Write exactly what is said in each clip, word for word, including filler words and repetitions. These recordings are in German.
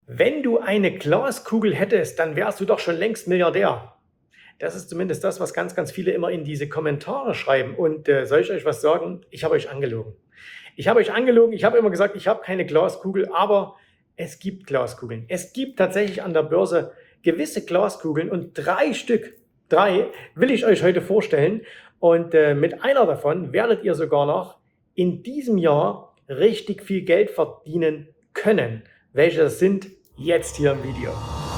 Wenn du eine Glaskugel hättest, dann wärst du doch schon längst Milliardär. Das ist zumindest das, was ganz, ganz viele immer in diese Kommentare schreiben. Und äh, soll ich euch was sagen? Ich habe euch angelogen. Ich habe euch angelogen. Ich habe immer gesagt, ich habe keine Glaskugel, aber es gibt Glaskugeln. Es gibt tatsächlich an der Börse gewisse Glaskugeln und drei Stück, drei will ich euch heute vorstellen. Und äh, mit einer davon werdet ihr sogar noch in diesem Jahr richtig viel Geld verdienen können. Welche das sind, jetzt hier im Video.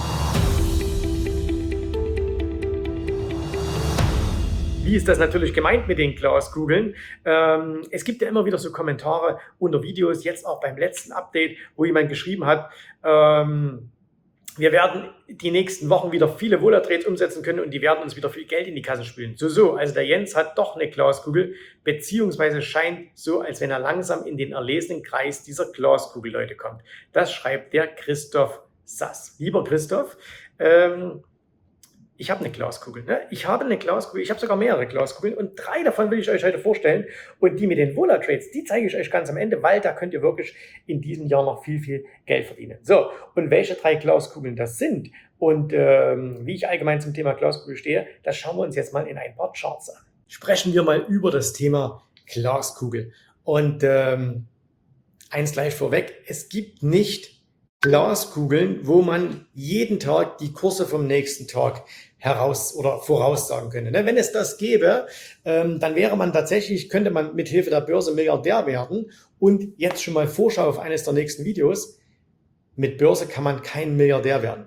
Wie ist das natürlich gemeint mit den Glaskugeln? Ähm, es gibt ja immer wieder so Kommentare unter Videos, jetzt auch beim letzten Update, wo jemand geschrieben hat, ähm, wir werden die nächsten Wochen wieder viele Vola-Trades umsetzen können und die werden uns wieder viel Geld in die Kassen spülen. So, so, also der Jens hat doch eine Glaskugel, beziehungsweise scheint so, als wenn er langsam in den erlesenen Kreis dieser Glaskugel-Leute kommt. Das schreibt der Christoph Sass. Lieber Christoph, ähm, ich habe eine Glaskugel. Ne? Ich habe eine Glaskugel, ich habe sogar mehrere Glaskugeln und drei davon will ich euch heute vorstellen. Und die mit den Vola-Trades, die zeige ich euch ganz am Ende, weil da könnt ihr wirklich in diesem Jahr noch viel, viel Geld verdienen. So, und welche drei Glaskugeln das sind und ähm, wie ich allgemein zum Thema Glaskugel stehe, das schauen wir uns jetzt mal in ein paar Charts an. Sprechen wir mal über das Thema Glaskugel. Und ähm, eins gleich vorweg, es gibt nicht Glaskugeln, wo man jeden Tag die Kurse vom nächsten Tag heraus oder voraussagen könnte. Wenn es das gäbe, dann wäre man tatsächlich, könnte man mit Hilfe der Börse Milliardär werden. Und jetzt schon mal Vorschau auf eines der nächsten Videos. Mit Börse kann man kein Milliardär werden.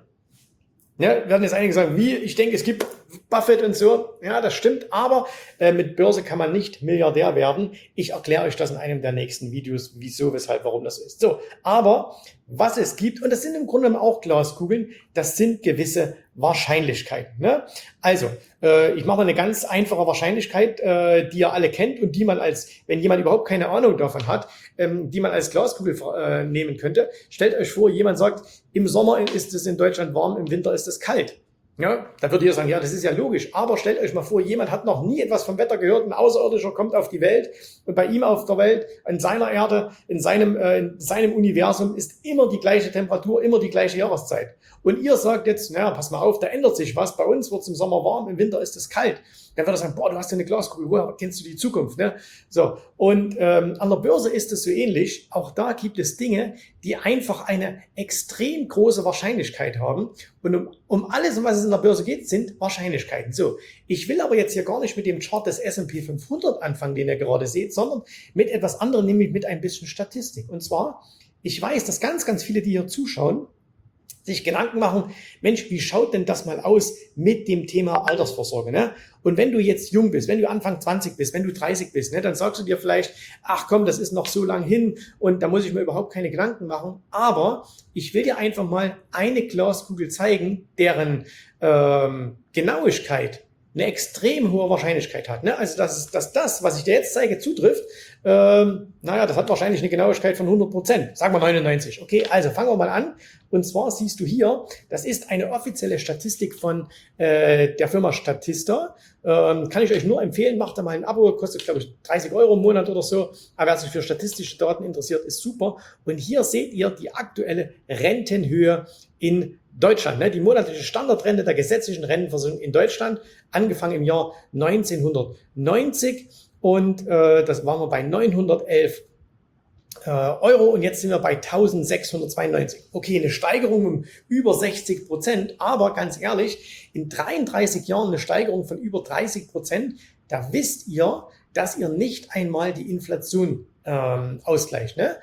Ja, werden jetzt einige sagen, wie? Ich denke, es gibt Buffett und so. Ja, das stimmt. Aber äh, mit Börse kann man nicht Milliardär werden. Ich erkläre euch das in einem der nächsten Videos, wieso, weshalb, warum das ist. So, aber was es gibt, und das sind im Grunde auch Glaskugeln, das sind gewisse Wahrscheinlichkeiten. Ne? Also, äh, ich mache mal eine ganz einfache Wahrscheinlichkeit, äh, die ihr alle kennt und die man als, wenn jemand überhaupt keine Ahnung davon hat, ähm, die man als Glaskugel äh, nehmen könnte. Stellt euch vor, jemand sagt, im Sommer ist es in Deutschland warm, im Winter ist es kalt. Ja, da würdet ihr sagen, ja, das ist ja logisch. Aber stellt euch mal vor, jemand hat noch nie etwas vom Wetter gehört, ein Außerirdischer kommt auf die Welt und bei ihm auf der Welt, in seiner Erde, in seinem, äh, in seinem Universum ist immer die gleiche Temperatur, immer die gleiche Jahreszeit. Und ihr sagt jetzt, naja, pass mal auf, da ändert sich was. Bei uns wird es im Sommer warm, im Winter ist es kalt. Dann wird er sagen, boah, du hast ja eine Glaskugel, woher kennst du die Zukunft? Ne? So, und ähm, an der Börse ist es so ähnlich. Auch da gibt es Dinge, die einfach eine extrem große Wahrscheinlichkeit haben. Und um, um alles, um was es in der Börse geht, sind Wahrscheinlichkeiten. So, ich will aber jetzt hier gar nicht mit dem Chart des S und P fünfhundert anfangen, den ihr gerade seht, sondern mit etwas anderem, nämlich mit ein bisschen Statistik. Und zwar, ich weiß, dass ganz, ganz viele, die hier zuschauen, sich Gedanken machen, Mensch, wie schaut denn das mal aus mit dem Thema Altersvorsorge? Ne? Und wenn du jetzt jung bist, wenn du Anfang zwanzig bist, wenn du dreißig bist, ne, dann sagst du dir vielleicht, ach komm, das ist noch so lang hin und da muss ich mir überhaupt keine Gedanken machen. Aber ich will dir einfach mal eine Glaskugel zeigen, deren ähm, Genauigkeit eine extrem hohe Wahrscheinlichkeit hat. Ne? Also dass, dass das, was ich dir jetzt zeige, zutrifft, ähm, naja, das hat wahrscheinlich eine Genauigkeit von hundert Prozent. Sagen wir neunundneunzig. Okay, also fangen wir mal an. Und zwar siehst du hier, das ist eine offizielle Statistik von äh, der Firma Statista. Ähm, kann ich euch nur empfehlen, macht da mal ein Abo, kostet glaube ich dreißig Euro im Monat oder so. Aber wer sich für statistische Daten interessiert, ist super. Und hier seht ihr die aktuelle Rentenhöhe in Deutschland, ne? Die monatliche Standardrente der gesetzlichen Rentenversicherung in Deutschland, angefangen im Jahr neunzehnhundertneunzig und äh, das waren wir bei neunhundertelf äh, Euro und jetzt sind wir bei eintausendsechshundertzweiundneunzig. Okay, eine Steigerung um über sechzig Prozent, aber ganz ehrlich, in dreiunddreißig Jahren eine Steigerung von über dreißig Prozent, da wisst ihr, dass ihr nicht einmal die Inflation ähm, ausgleicht. Ne?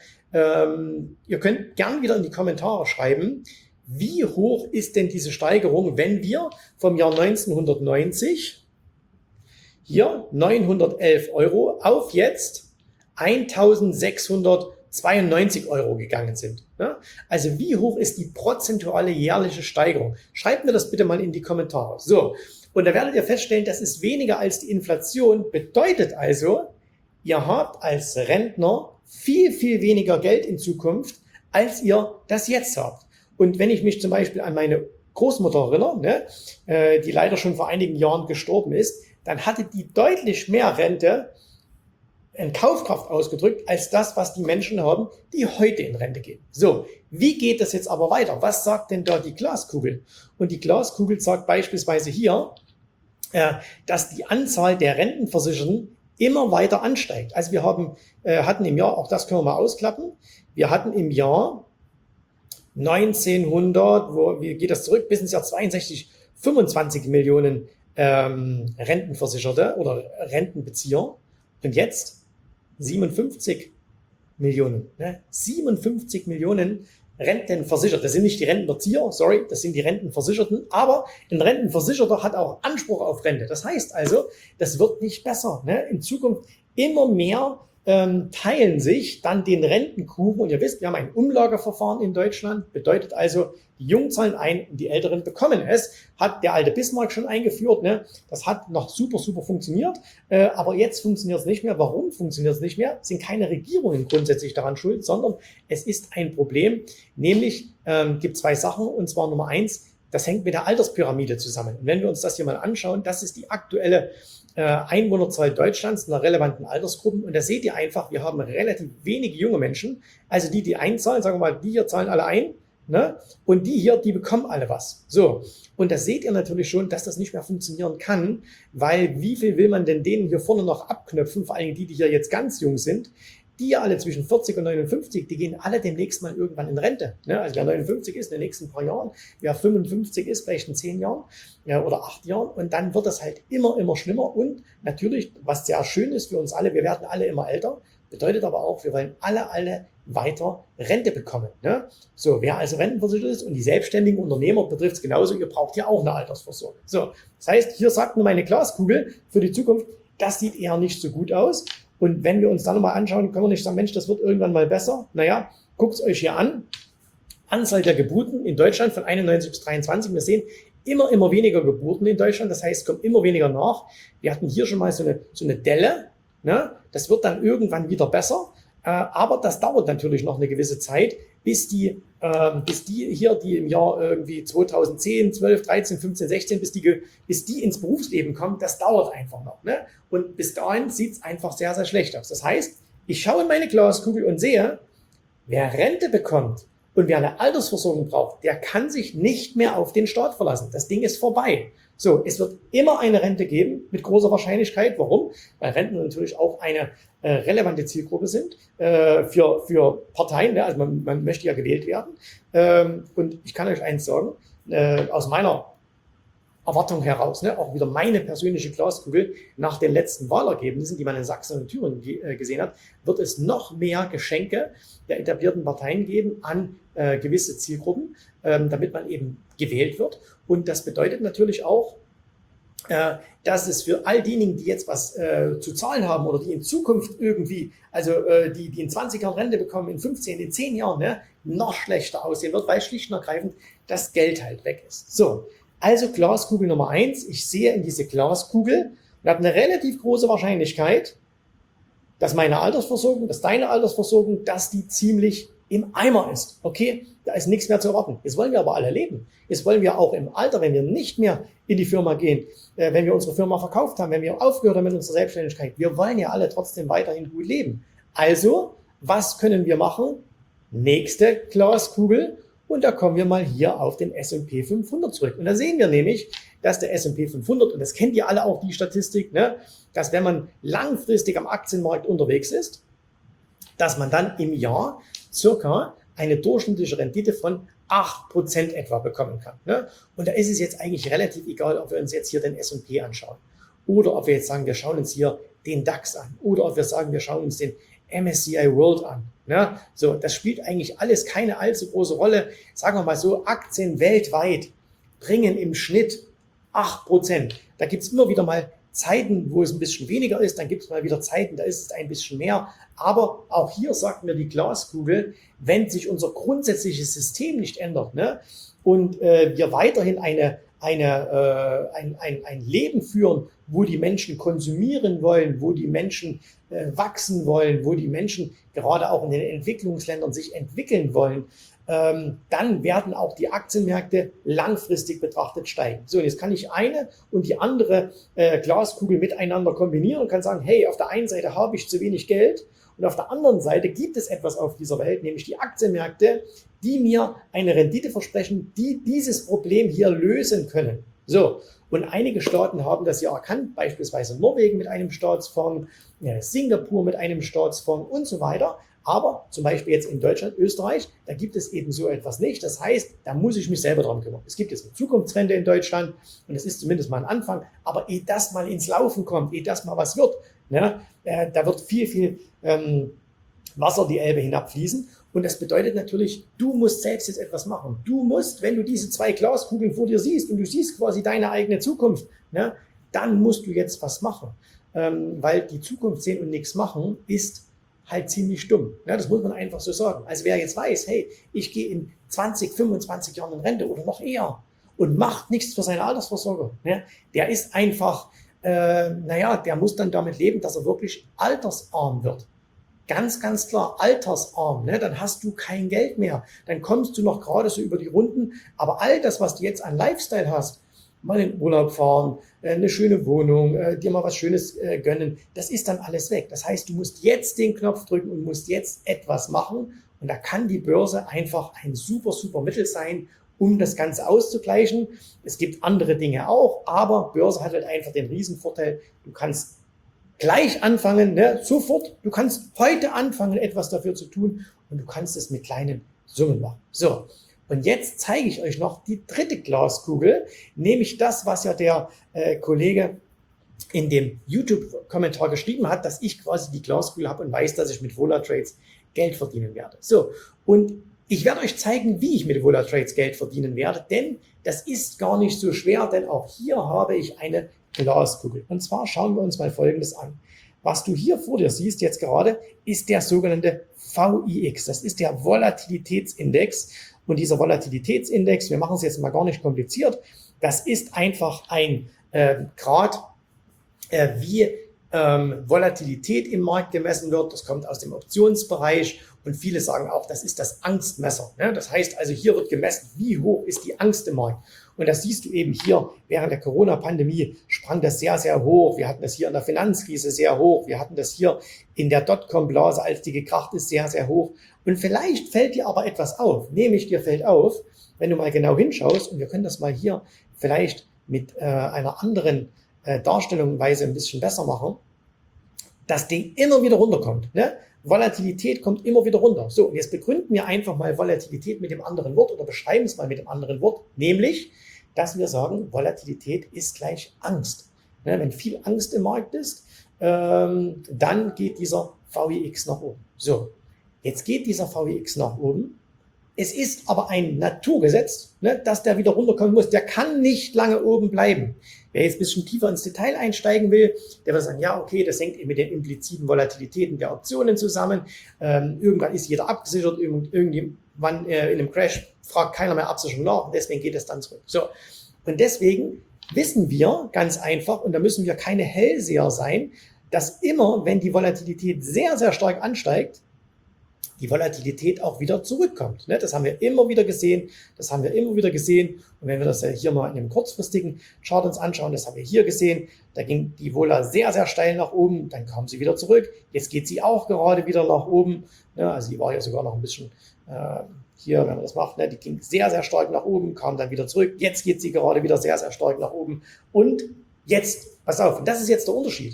Ähm, ihr könnt gern wieder in die Kommentare schreiben, wie hoch ist denn diese Steigerung, wenn wir vom Jahr neunzehnhundertneunzig hier neunhundertelf Euro auf jetzt eintausendsechshundertzweiundneunzig Euro gegangen sind? Ja? Also wie hoch ist die prozentuale jährliche Steigerung? Schreibt mir das bitte mal in die Kommentare. So, und da werdet ihr feststellen, das ist weniger als die Inflation. Bedeutet also, ihr habt als Rentner viel, viel weniger Geld in Zukunft, als ihr das jetzt habt. Und wenn ich mich zum Beispiel an meine Großmutter erinnere, ne, äh, die leider schon vor einigen Jahren gestorben ist, dann hatte die deutlich mehr Rente in Kaufkraft ausgedrückt als das, was die Menschen haben, die heute in Rente gehen. So, wie geht das jetzt aber weiter? Was sagt denn da die Glaskugel? Und die Glaskugel sagt beispielsweise hier, äh, dass die Anzahl der Rentenversicherten immer weiter ansteigt. Also wir haben, äh, hatten im Jahr, auch das können wir mal ausklappen, wir hatten im Jahr neunzehnhundert, wo, wie geht das zurück, bis ins Jahr zweiundsechzig, fünfundzwanzig Millionen ähm, Rentenversicherte oder Rentenbezieher. Und jetzt siebenundfünfzig Millionen. Ne? siebenundfünfzig Millionen Rentenversicherte. Das sind nicht die Rentenbezieher, sorry, das sind die Rentenversicherten. Aber ein Rentenversicherter hat auch Anspruch auf Rente. Das heißt also, das wird nicht besser. Ne? In Zukunft immer mehr ähm, teilen sich dann den Rentenkuchen. Und ihr wisst, wir haben ein Umlageverfahren in Deutschland. Bedeutet also, die Jungen zahlen ein und die Älteren bekommen es. Hat der alte Bismarck schon eingeführt. Ne? Das hat noch super, super funktioniert. Äh, aber jetzt funktioniert es nicht mehr. Warum funktioniert es nicht mehr? Es sind keine Regierungen grundsätzlich daran schuld, sondern es ist ein Problem. Nämlich ähm, gibt zwei Sachen. Und zwar Nummer eins, das hängt mit der Alterspyramide zusammen. Und wenn wir uns das hier mal anschauen, das ist die aktuelle äh, Einwohnerzahl Deutschlands in der relevanten Altersgruppen. Und da seht ihr einfach, wir haben relativ wenige junge Menschen. Also die, die einzahlen, sagen wir mal, die hier zahlen alle ein. Ne? Und die hier, die bekommen alle was. So, und da seht ihr natürlich schon, dass das nicht mehr funktionieren kann, weil wie viel will man denn denen hier vorne noch abknöpfen, vor allem die, die hier jetzt ganz jung sind, die ja alle zwischen vierzig und neunundfünfzig, die gehen alle demnächst mal irgendwann in Rente. Ne? Also wer neunundfünfzig ist in den nächsten paar Jahren, wer fünfundfünfzig ist, vielleicht in zehn Jahren ja, oder acht Jahren und dann wird das halt immer, immer schlimmer und natürlich, was sehr schön ist für uns alle, wir werden alle immer älter, bedeutet aber auch, wir wollen alle, alle weiter Rente bekommen. Ne? So, wer also rentenversichert ist und die selbstständigen Unternehmer betrifft es genauso, ihr braucht ja auch eine Altersvorsorge. So, das heißt, hier sagt mir meine Glaskugel für die Zukunft, das sieht eher nicht so gut aus. Und wenn wir uns dann nochmal anschauen, können wir nicht sagen, Mensch, das wird irgendwann mal besser. Naja, guckt es euch hier an. Anzahl der Geburten in Deutschland von einundneunzig bis dreiundzwanzig. Wir sehen immer, immer weniger Geburten in Deutschland. Das heißt, es kommt immer weniger nach. Wir hatten hier schon mal so eine, so eine Delle. Ne? Das wird dann irgendwann wieder besser. Äh, aber das dauert natürlich noch eine gewisse Zeit, bis die, äh, bis die hier, die im Jahr irgendwie zweitausendzehn, zwölf, dreizehn, fünfzehn, sechzehn, bis die, bis die ins Berufsleben kommen, das dauert einfach noch. Ne? Und bis dahin sieht es einfach sehr, sehr schlecht aus. Das heißt, ich schaue in meine Glaskugel und sehe, wer Rente bekommt und wer eine Altersversorgung braucht, der kann sich nicht mehr auf den Staat verlassen. Das Ding ist vorbei. So, es wird immer eine Rente geben, mit großer Wahrscheinlichkeit. Warum? Weil Renten natürlich auch eine äh, relevante Zielgruppe sind äh, für, für Parteien. Ne? Also man, man möchte ja gewählt werden. Ähm, und ich kann euch eins sagen, äh, aus meiner Erwartung heraus, ne, auch wieder meine persönliche Glaskugel, nach den letzten Wahlergebnissen, die man in Sachsen und Thüringen äh, gesehen hat, wird es noch mehr Geschenke der etablierten Parteien geben an äh, gewisse Zielgruppen, ähm, damit man eben gewählt wird. Und das bedeutet natürlich auch, äh, dass es für all diejenigen, die jetzt was äh, zu zahlen haben oder die in Zukunft irgendwie, also äh, die, die in zwanzig Jahren Rente bekommen, in fünfzehn, in zehn Jahren, ne, noch schlechter aussehen wird, weil schlicht und ergreifend das Geld halt weg ist. So. Also Glaskugel Nummer eins, ich sehe in diese Glaskugel und habe eine relativ große Wahrscheinlichkeit, dass meine Altersversorgung, dass deine Altersversorgung, dass die ziemlich im Eimer ist. Okay, da ist nichts mehr zu erwarten. Jetzt wollen wir aber alle leben. Jetzt wollen wir auch im Alter, wenn wir nicht mehr in die Firma gehen, äh, wenn wir unsere Firma verkauft haben, wenn wir aufgehört haben mit unserer Selbstständigkeit, wir wollen ja alle trotzdem weiterhin gut leben. Also, was können wir machen? Nächste Glaskugel. Und da kommen wir mal hier auf den S und P fünfhundert zurück. Und da sehen wir nämlich, dass der S und P fünfhundert, und das kennt ihr alle auch, die Statistik, ne, dass wenn man langfristig am Aktienmarkt unterwegs ist, dass man dann im Jahr circa eine durchschnittliche Rendite von acht Prozent etwa bekommen kann. Ne? Und da ist es jetzt eigentlich relativ egal, ob wir uns jetzt hier den S und P anschauen oder ob wir jetzt sagen, wir schauen uns hier den DAX an oder ob wir sagen, wir schauen uns den M S C I World an. Ne? So, das spielt eigentlich alles keine allzu große Rolle. Sagen wir mal so, Aktien weltweit bringen im Schnitt acht Prozent. Da gibt es immer wieder mal Zeiten, wo es ein bisschen weniger ist, dann gibt es mal wieder Zeiten, da ist es ein bisschen mehr. Aber auch hier sagt mir die Glaskugel, wenn sich unser grundsätzliches System nicht ändert, ne, und äh, wir weiterhin eine, eine, äh, ein, ein, ein Leben führen, wo die Menschen konsumieren wollen, wo die Menschen äh, wachsen wollen, wo die Menschen gerade auch in den Entwicklungsländern sich entwickeln wollen, ähm, dann werden auch die Aktienmärkte langfristig betrachtet steigen. So, und jetzt kann ich eine und die andere äh, Glaskugel miteinander kombinieren und kann sagen, hey, auf der einen Seite habe ich zu wenig Geld und auf der anderen Seite gibt es etwas auf dieser Welt, nämlich die Aktienmärkte, die mir eine Rendite versprechen, die dieses Problem hier lösen können. So, und einige Staaten haben das ja erkannt, beispielsweise Norwegen mit einem Staatsfonds, ja, Singapur mit einem Staatsfonds und so weiter. Aber zum Beispiel jetzt in Deutschland, Österreich, da gibt es eben so etwas nicht. Das heißt, da muss ich mich selber drum kümmern. Es gibt jetzt eine Zukunftsrente in Deutschland und das ist zumindest mal ein Anfang. Aber ehe das mal ins Laufen kommt, ehe das mal was wird, ne, äh, da wird viel, viel ähm, Wasser die Elbe hinabfließen. Und das bedeutet natürlich, du musst selbst jetzt etwas machen. Du musst, wenn du diese zwei Glaskugeln vor dir siehst und du siehst quasi deine eigene Zukunft, ne, dann musst du jetzt was machen. Ähm, weil die Zukunft sehen und nichts machen ist halt ziemlich dumm. Ja, das muss man einfach so sagen. Also wer jetzt weiß, hey, ich gehe in zwanzig, fünfundzwanzig Jahren in Rente oder noch eher und macht nichts für seine Altersvorsorge, ne, der ist einfach, äh, naja, der muss dann damit leben, dass er wirklich altersarm wird. Ganz, ganz klar, altersarm, ne? Dann hast du kein Geld mehr. Dann kommst du noch gerade so über die Runden. Aber all das, was du jetzt an Lifestyle hast, mal in Urlaub fahren, äh, eine schöne Wohnung, äh, dir mal was Schönes äh, gönnen, das ist dann alles weg. Das heißt, du musst jetzt den Knopf drücken und musst jetzt etwas machen. Und da kann die Börse einfach ein super, super Mittel sein, um das Ganze auszugleichen. Es gibt andere Dinge auch, aber Börse hat halt einfach den Riesenvorteil, du kannst gleich anfangen, ne, sofort. Du kannst heute anfangen, etwas dafür zu tun und du kannst es mit kleinen Summen machen. So, und jetzt zeige ich euch noch die dritte Glaskugel, nämlich das, was ja der äh, Kollege in dem YouTube-Kommentar geschrieben hat, dass ich quasi die Glaskugel habe und weiß, dass ich mit Vola-Trades Geld verdienen werde. So, und ich werde euch zeigen, wie ich mit Vola-Trades Geld verdienen werde, denn das ist gar nicht so schwer, denn auch hier habe ich eine Glaskugel. Und zwar schauen wir uns mal Folgendes an. Was du hier vor dir siehst jetzt gerade, ist der sogenannte V I X. Das ist der Volatilitätsindex. Und dieser Volatilitätsindex, wir machen es jetzt mal gar nicht kompliziert, das ist einfach ein äh, Grad, äh, wie ähm, Volatilität im Markt gemessen wird. Das kommt aus dem Optionsbereich. Und viele sagen auch, das ist das Angstmesser. Ne? Das heißt also, hier wird gemessen, wie hoch ist die Angst im Markt. Und das siehst du eben hier, während der Corona-Pandemie sprang das sehr, sehr hoch. Wir hatten das hier in der Finanzkrise sehr hoch. Wir hatten das hier in der Dotcom-Blase, als die gekracht ist, sehr, sehr hoch. Und vielleicht fällt dir aber etwas auf. Nämlich dir fällt auf, wenn du mal genau hinschaust, und wir können das mal hier vielleicht mit äh, einer anderen äh, Darstellungsweise ein bisschen besser machen, das Ding immer wieder runterkommt. Ne? Volatilität kommt immer wieder runter. So, und jetzt begründen wir einfach mal Volatilität mit dem anderen Wort oder beschreiben es mal mit dem anderen Wort, nämlich, dass wir sagen, Volatilität ist gleich Angst. Ne? Wenn viel Angst im Markt ist, ähm, dann geht dieser V I X nach oben. So, jetzt geht dieser V I X nach oben. Es ist aber ein Naturgesetz, ne, dass der wieder runterkommen muss. Der kann nicht lange oben bleiben. Wer jetzt ein bisschen tiefer ins Detail einsteigen will, der wird sagen, ja, okay, das hängt eben mit den impliziten Volatilitäten der Optionen zusammen. Ähm, irgendwann ist jeder abgesichert, irgend, irgendwann äh, in einem Crash fragt keiner mehr Absicherung nach und deswegen geht es dann zurück. So, und deswegen wissen wir ganz einfach, und da müssen wir keine Hellseher sein, dass immer, wenn die Volatilität sehr, sehr stark ansteigt, die Volatilität auch wieder zurückkommt. Das haben wir immer wieder gesehen, das haben wir immer wieder gesehen. Und wenn wir das hier mal in einem kurzfristigen Chart uns anschauen, das haben wir hier gesehen, da ging die Vola sehr, sehr steil nach oben, dann kam sie wieder zurück. Jetzt geht sie auch gerade wieder nach oben. Also die war ja sogar noch ein bisschen äh, hier, wenn man das macht, die ging sehr, sehr stark nach oben, kam dann wieder zurück. Jetzt geht sie gerade wieder sehr, sehr stark nach oben. Und jetzt, pass auf, und das ist jetzt der Unterschied.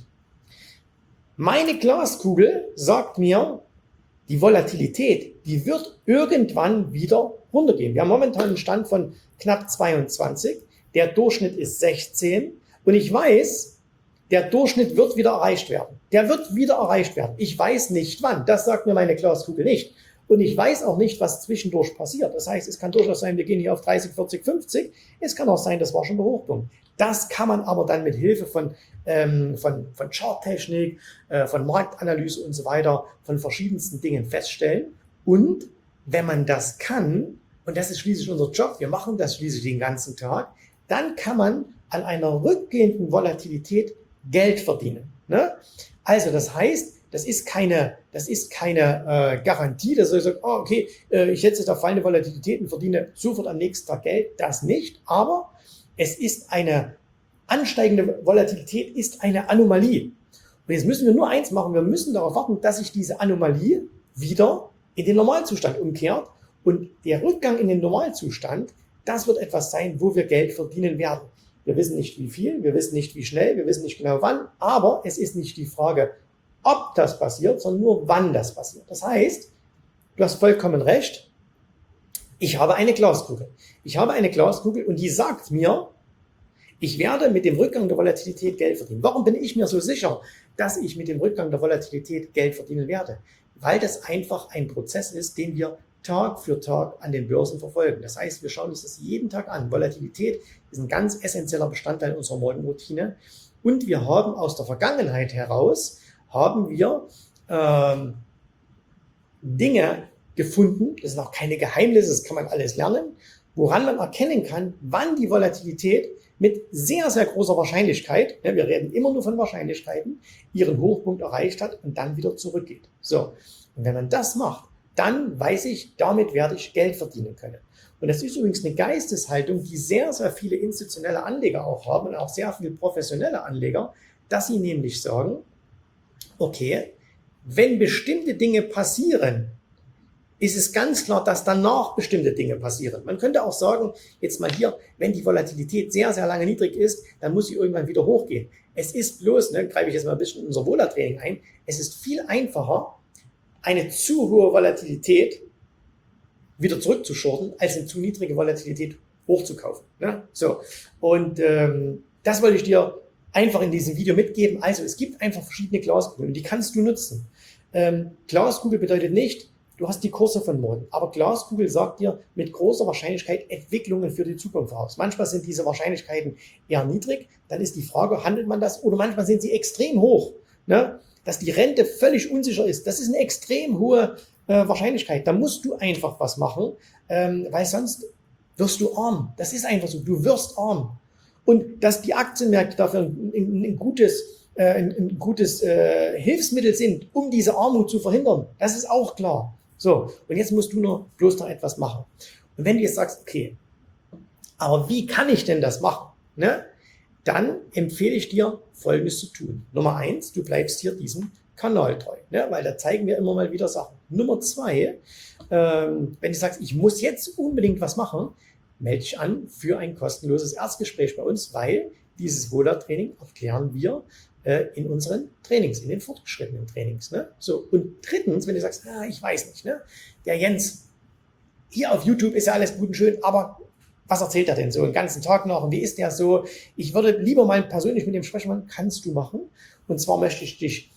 Meine Glaskugel sagt mir, die Volatilität, die wird irgendwann wieder runtergehen. Wir haben momentan einen Stand von knapp zweiundzwanzig, der Durchschnitt ist sechzehn und ich weiß, der Durchschnitt wird wieder erreicht werden. Der wird wieder erreicht werden. Ich weiß nicht wann, das sagt mir meine Glaskugel nicht. Und ich weiß auch nicht, was zwischendurch passiert. Das heißt, es kann durchaus sein, wir gehen hier auf dreißig, vierzig, fünfzig. Es kann auch sein, das war schon der Hochpunkt. Das kann man aber dann mit Hilfe von, ähm, von, von Charttechnik, äh, von Marktanalyse und so weiter, von verschiedensten Dingen feststellen. Und wenn man das kann, und das ist schließlich unser Job, wir machen das schließlich den ganzen Tag, dann kann man an einer rückgehenden Volatilität Geld verdienen. Ne? Also das heißt, Das ist keine, das ist keine äh, Garantie, dass ich sage, oh, okay, äh, ich setze auf fallende Volatilität und verdiene sofort am nächsten Tag Geld. Das nicht, aber es ist eine ansteigende Volatilität, ist eine Anomalie. Und jetzt müssen wir nur eins machen, wir müssen darauf warten, dass sich diese Anomalie wieder in den Normalzustand umkehrt. Und der Rückgang in den Normalzustand, das wird etwas sein, wo wir Geld verdienen werden. Wir wissen nicht wie viel, wir wissen nicht wie schnell, wir wissen nicht genau wann, aber es ist nicht die Frage, ob das passiert, sondern nur wann das passiert. Das heißt, du hast vollkommen recht, ich habe eine Glaskugel. Ich habe eine Glaskugel und die sagt mir, ich werde mit dem Rückgang der Volatilität Geld verdienen. Warum bin ich mir so sicher, dass ich mit dem Rückgang der Volatilität Geld verdienen werde? Weil das einfach ein Prozess ist, den wir Tag für Tag an den Börsen verfolgen. Das heißt, wir schauen uns das jeden Tag an. Volatilität ist ein ganz essentieller Bestandteil unserer Morgenroutine. Und wir haben aus der Vergangenheit heraus, haben wir ähm, Dinge gefunden, das sind auch keine Geheimnisse, das kann man alles lernen, woran man erkennen kann, wann die Volatilität mit sehr, sehr großer Wahrscheinlichkeit, ja, wir reden immer nur von Wahrscheinlichkeiten, ihren Hochpunkt erreicht hat und dann wieder zurückgeht. So, und wenn man das macht, dann weiß ich, damit werde ich Geld verdienen können. Und das ist übrigens eine Geisteshaltung, die sehr, sehr viele institutionelle Anleger auch haben und auch sehr viele professionelle Anleger, dass sie nämlich sagen, okay, wenn bestimmte Dinge passieren, ist es ganz klar, dass danach bestimmte Dinge passieren. Man könnte auch sagen, jetzt mal hier, wenn die Volatilität sehr, sehr lange niedrig ist, dann muss sie irgendwann wieder hochgehen. Es ist bloß, ne, greife ich jetzt mal ein bisschen in unser Vola-Training ein, es ist viel einfacher, eine zu hohe Volatilität wieder zurückzuschorten, als eine zu niedrige Volatilität hochzukaufen. Ne? So. Und ähm, das wollte ich dir einfach in diesem Video mitgeben. Also es gibt einfach verschiedene Glaskugeln und die kannst du nutzen. Ähm, Glaskugel bedeutet nicht, du hast die Kurse von morgen, aber Glaskugel sagt dir mit großer Wahrscheinlichkeit Entwicklungen für die Zukunft voraus. Manchmal sind diese Wahrscheinlichkeiten eher niedrig, dann ist die Frage, handelt man das, oder manchmal sind sie extrem hoch, ne? Dass die Rente völlig unsicher ist. Das ist eine extrem hohe äh, Wahrscheinlichkeit. Da musst du einfach was machen, ähm, weil sonst wirst du arm. Das ist einfach so, du wirst arm. Und dass die Aktienmärkte dafür ein, ein, ein gutes, äh, ein, ein gutes äh, Hilfsmittel sind, um diese Armut zu verhindern, das ist auch klar. So, und jetzt musst du nur bloß noch etwas machen. Und wenn du jetzt sagst, okay, aber wie kann ich denn das machen? Ne? Dann empfehle ich dir, Folgendes zu tun. Nummer eins, du bleibst hier diesem Kanal treu, ne? Weil da zeigen wir immer mal wieder Sachen. Nummer zwei, ähm, wenn du sagst, ich muss jetzt unbedingt was machen, melde dich an für ein kostenloses Erstgespräch bei uns, weil dieses Vola-Training erklären wir äh, in unseren Trainings, in den fortgeschrittenen Trainings. Ne? So, und drittens, wenn du sagst, ah, ich weiß nicht, ne? Der Jens, hier auf YouTube ist ja alles gut und schön, aber was erzählt er denn so den ganzen Tag noch und wie ist der so? Ich würde lieber mal persönlich mit dem sprechen, man kannst du machen. Und zwar möchte ich dich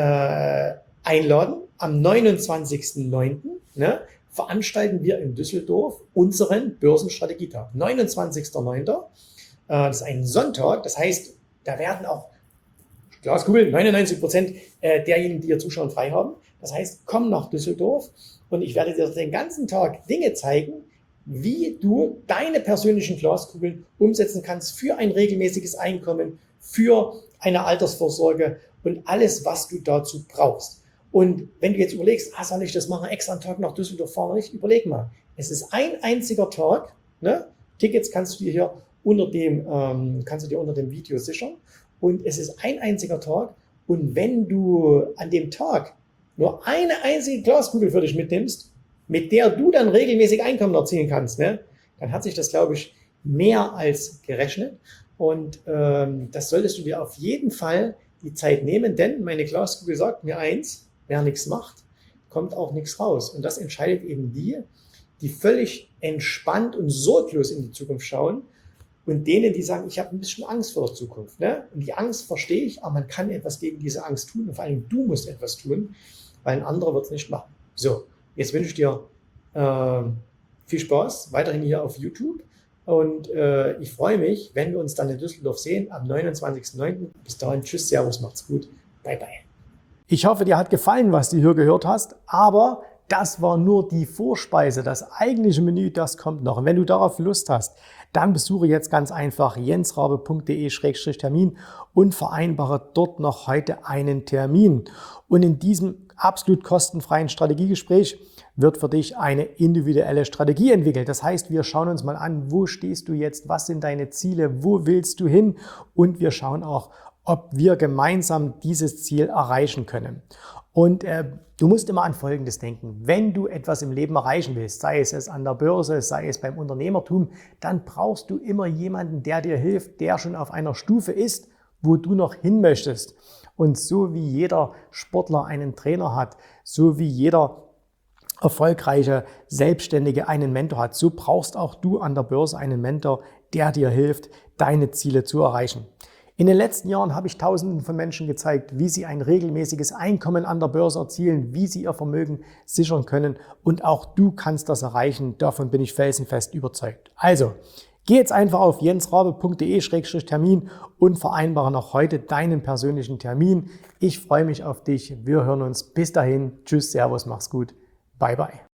äh, einladen. Am neunundzwanzigsten neunten Ne, veranstalten wir in Düsseldorf unseren Börsenstrategietag. neunundzwanzigsten neunten Äh, das ist ein Sonntag. Das heißt, da werden auch Glaskugel, neunundneunzig Prozent äh, derjenigen, die hier zuschauen, frei haben. Das heißt, komm nach Düsseldorf und ich werde dir den ganzen Tag Dinge zeigen, wie du deine persönlichen Glaskugeln umsetzen kannst für ein regelmäßiges Einkommen, für eine Altersvorsorge und alles, was du dazu brauchst. Und wenn du jetzt überlegst, ah, soll ich das machen, extra einen Tag nach Düsseldorf fahren, nicht? Überleg mal. Es ist ein einziger Tag, ne? Tickets kannst du dir hier unter dem, ähm, kannst du dir unter dem Video sichern. Und es ist ein einziger Tag. Und wenn du an dem Tag nur eine einzige Glaskugel für dich mitnimmst, mit der du dann regelmäßig Einkommen erzielen kannst, ne, dann hat sich das, glaube ich, mehr als gerechnet. Und ähm, das solltest du dir auf jeden Fall die Zeit nehmen, denn meine Glaskugel sagt mir eins, wer nichts macht, kommt auch nichts raus. Und das entscheidet eben die, die völlig entspannt und sorglos in die Zukunft schauen und denen, die sagen, ich habe ein bisschen Angst vor der Zukunft. Ne? Und die Angst verstehe ich, aber man kann etwas gegen diese Angst tun und vor allem du musst etwas tun, weil ein anderer wird es nicht machen. So. Jetzt wünsche ich dir äh, viel Spaß, weiterhin hier auf YouTube und äh, ich freue mich, wenn wir uns dann in Düsseldorf sehen am neunundzwanzigsten neunten Bis dahin, tschüss, servus, macht's gut, bye bye. Ich hoffe, dir hat gefallen, was du hier gehört hast, aber das war nur die Vorspeise. Das eigentliche Menü, das kommt noch. Und wenn du darauf Lust hast, dann besuche jetzt ganz einfach jensrabe punkt de Schrägstrich Termin und vereinbare dort noch heute einen Termin. Und in diesem absolut kostenfreien Strategiegespräch wird für dich eine individuelle Strategie entwickelt. Das heißt, wir schauen uns mal an, wo stehst du jetzt, was sind deine Ziele, wo willst du hin, und wir schauen auch, ob wir gemeinsam dieses Ziel erreichen können. Und äh, du musst immer an Folgendes denken: Wenn du etwas im Leben erreichen willst, sei es es an der Börse, sei es beim Unternehmertum, dann brauchst du immer jemanden, der dir hilft, der schon auf einer Stufe ist, wo du noch hin möchtest. Und so wie jeder Sportler einen Trainer hat, so wie jeder erfolgreiche Selbstständige einen Mentor hat, so brauchst auch du an der Börse einen Mentor, der dir hilft, deine Ziele zu erreichen. In den letzten Jahren habe ich Tausenden von Menschen gezeigt, wie sie ein regelmäßiges Einkommen an der Börse erzielen, wie sie ihr Vermögen sichern können, und auch du kannst das erreichen. Davon bin ich felsenfest überzeugt. Also, geh jetzt einfach auf jensrabe punkt de Schrägstrich Termin und vereinbare noch heute deinen persönlichen Termin. Ich freue mich auf dich. Wir hören uns. Bis dahin. Tschüss, Servus, mach's gut. Bye, bye.